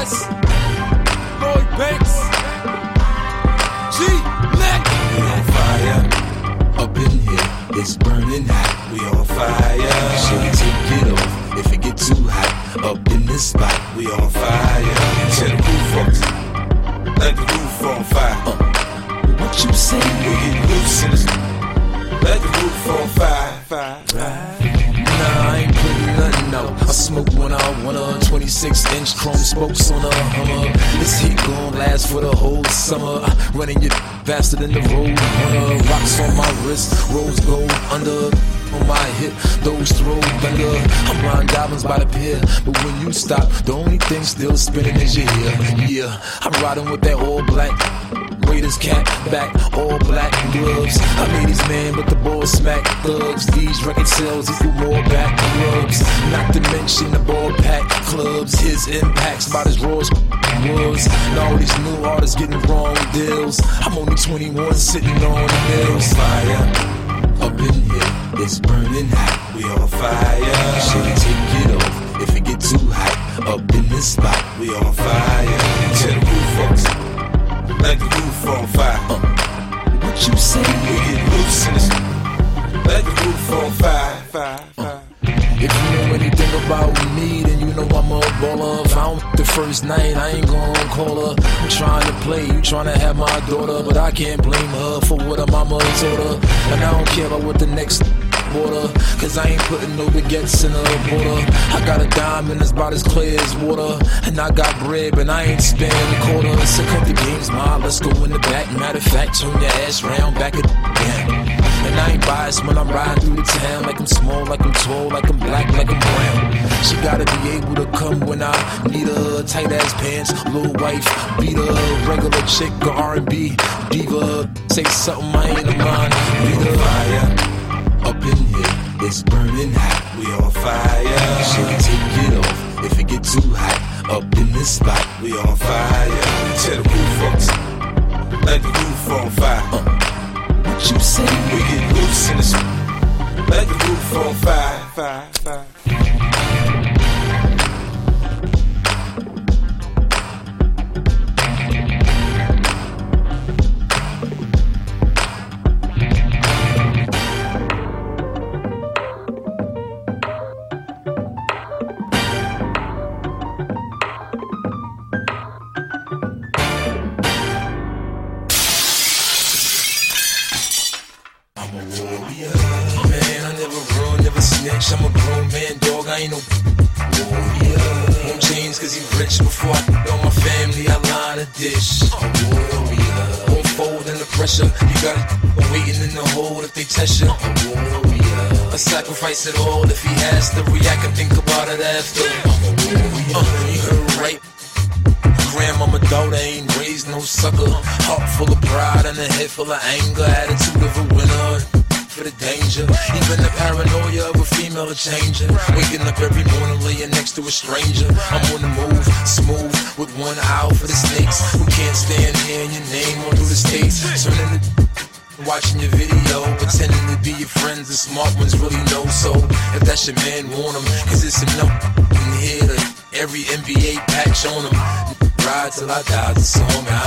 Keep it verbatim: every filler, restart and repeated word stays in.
West, Lloyd Banks, G Mac. We on fire, up in here, it's burning hot. We on fire, should we take it off if it get too hot? Up in this spot, we on fire. Tear the roof off, let the roof on fire. Uh, what you say? We get loose in this, let the roof on fire. Fire, fire. Nah, I ain't putting nothing out. I smoke when I wanna. twenty-six inch chrome spokes on a Hummer. This heat gon' last for the whole summer. I running you faster than the road runner. Rocks on my wrist, rose gold under. On my hip, those throw thunder. I'm riding diamonds by the pier, but when you stop, the only thing still spinning is your ear. Yeah, I'm riding with that all black Raiders cap back, all black gloves. I made these man, but the ball smack thugs. These record sales equal more back rubs. Not to mention the ball pack clubs. His impacts about as raw as was. And all these new artists getting wrong deals. I'm only twenty-one sitting on the hills. Fire. Up in here, it's burning hot. We on fire. Should we take it off if it get too hot? Up in this spot, we on fire. Tear the roof off, let the roof on fire. Uh, what you say? We get loose in this, let the roof on fire. Fire, fire. If you know anything about me, then you know I'm a baller. If I don't the first night, I ain't gon' call her. I'm trying to play, you trying to have my daughter, but I can't blame her for what her mama told her. And I don't care about what the next water, cause I ain't putting no baguettes in her border. I got a diamond that's about as clear as water, and I got bread, but I ain't spending a quarter. So cut the games, ma, let's go in the back. Matter of fact, turn your ass round, back it down. And I ain't biased when I'm riding through the town. Like I'm small, like I'm tall, like I'm black, like I'm brown. She gotta be able to come when I need her. Tight ass pants, little wife, beat her. Regular chick or R and B diva. Say something I ain't a mind. Beat her. Fire. Up in here, it's burning hot. We on fire. Should we take it off if it get too hot? Up in this spot, we on fire. Tear the roof off, let the roof on fire. Uh, what you say? We get loose in this, let the roof on fire. Fire, fire. I'm a grown man, dog, I ain't no warrior. Won't change cause he rich. Before I know my family, I line a dish. A warrior. Won't fold under pressure. You got it waiting in the hold if they test you. A warrior. I sacrifice it all if he has to react and think about it after. I'm a warrior. Uh, you heard right. Grandmama daughter ain't raised no sucker. Heart full of pride and a head full of anger. Attitude of a winner. For the danger, even the paranoia of a female a changing. Waking up every morning laying next to a stranger. I'm on the move, smooth, with one eye for the snakes who can't stand hearing your name on through the states. Turning the watching your video, pretending to be your friends. The smart ones really know. So if that's your man, want him, cause it's enough in here to every N B A patch on him. Ride till I die, the song.